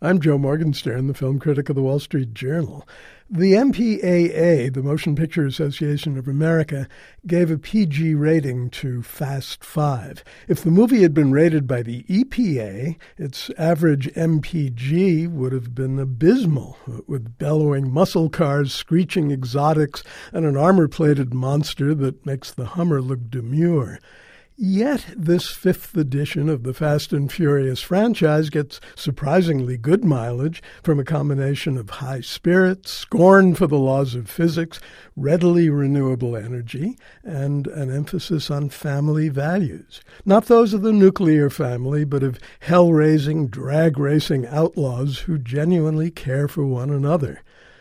I'm Joe Morgenstern, the film critic of the Wall Street Journal. The MPAA, the Motion Picture Association of America, gave a PG rating to Fast Five. If the movie had been rated by the EPA, its average MPG would have been abysmal, with bellowing muscle cars, screeching exotics, and an armor-plated monster that makes the Hummer look demure. Yet this fifth edition of the Fast and Furious franchise gets surprisingly good mileage from a combination of high spirits, scorn for the laws of physics, readily renewable energy, and an emphasis on family values. Not those of the nuclear family, but of hell-raising, drag-racing outlaws who genuinely care for one another.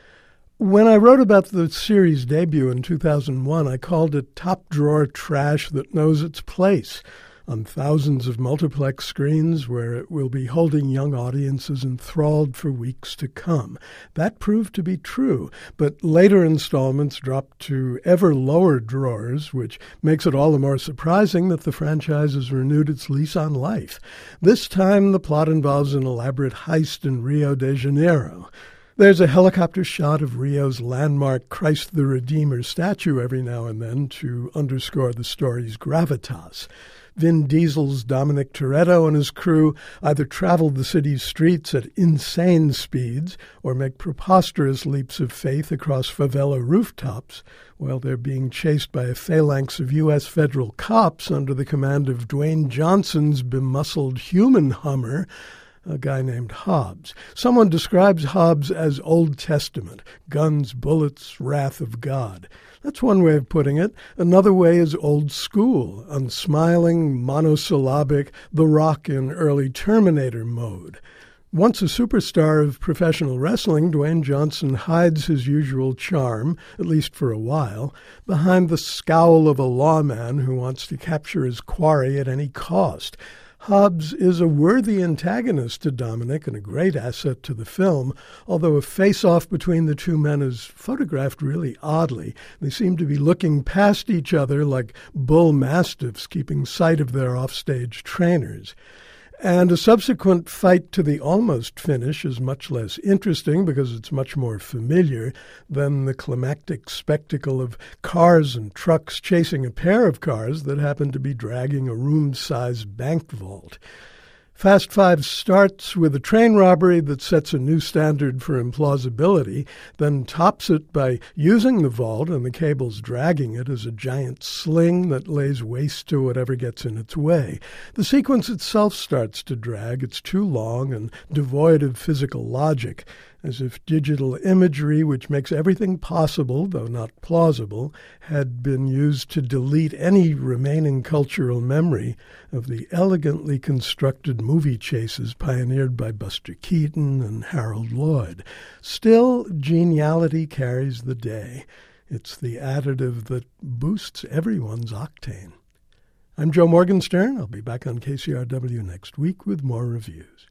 When I wrote about the series' debut in 2001, I called it top-drawer trash that knows its place on thousands of multiplex screens where it will be holding young audiences enthralled for weeks to come. That proved to be true, but later installments dropped to ever lower drawers, which makes it all the more surprising that the franchise has renewed its lease on life. This time, the plot involves an elaborate heist in Rio de Janeiro. There's a helicopter shot of Rio's landmark Christ the Redeemer statue every now and then to underscore the story's gravitas. Vin Diesel's Dominic Toretto and his crew either travel the city's streets at insane speeds or make preposterous leaps of faith across favela rooftops while they're being chased by a phalanx of U.S. federal cops under the command of Dwayne Johnson's bemuscled human Hummer, a guy named Hobbs. Someone describes Hobbs as Old Testament, guns, bullets, wrath of God. That's one way of putting it. Another way is old school, unsmiling, monosyllabic, The Rock in early Terminator mode. Once a superstar of professional wrestling, Dwayne Johnson hides his usual charm, at least for a while, behind the scowl of a lawman who wants to capture his quarry at any cost. Hobbs is a worthy antagonist to Dominic and a great asset to the film, although a face-off between the two men is photographed really oddly. They seem to be looking past each other like bull mastiffs keeping sight of their offstage trainers. And a subsequent fight to the almost finish is much less interesting because it's much more familiar than the climactic spectacle of cars and trucks chasing a pair of cars that happen to be dragging a room-sized bank vault. Fast Five starts with a train robbery that sets a new standard for implausibility, then tops it by using the vault and the cables dragging it as a giant sling that lays waste to whatever gets in its way. The sequence itself starts to drag. It's too long and devoid of physical logic, as if digital imagery, which makes everything possible, though not plausible, had been used to delete any remaining cultural memory of the elegantly constructed movie chases pioneered by Buster Keaton and Harold Lloyd. Still, geniality carries the day. It's the additive that boosts everyone's octane. I'm Joe Morgenstern. I'll be back on KCRW next week with more reviews.